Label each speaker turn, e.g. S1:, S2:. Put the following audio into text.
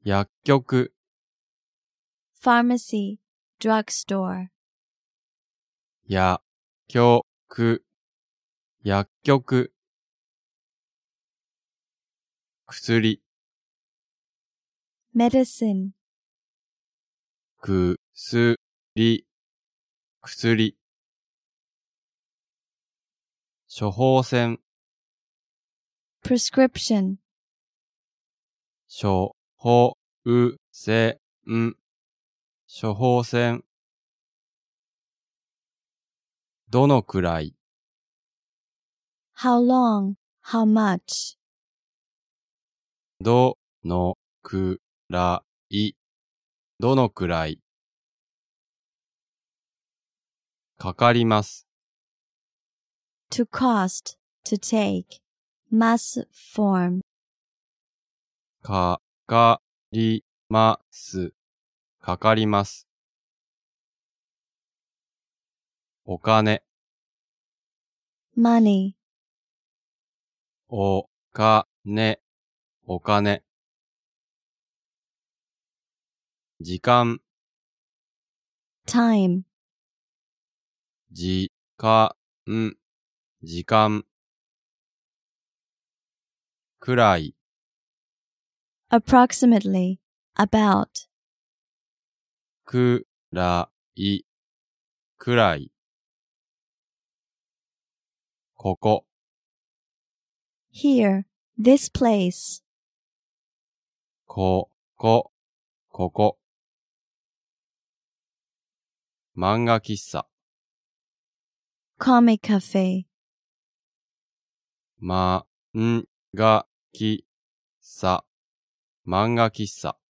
S1: 薬局、
S2: pharmacy, drugstore,
S1: 薬局、薬局、薬、
S2: medicine,
S1: 薬、薬、処方箋、
S2: prescription,
S1: 処方箋、処方箋、どのくらい、
S2: how long, how much,
S1: どのくらい、どのくらい、かかります、
S2: to cost, to take, mass form,
S1: かかります、かかります。お金、
S2: money,
S1: お金、お金。時間、
S2: time,
S1: 時間、時間。くらい、
S2: approximately, about,
S1: くらい、くらい。ここ、
S2: here, this place,
S1: ここ、ここ。漫画喫茶、
S2: comic cafe,
S1: まんがきさ、漫画喫茶。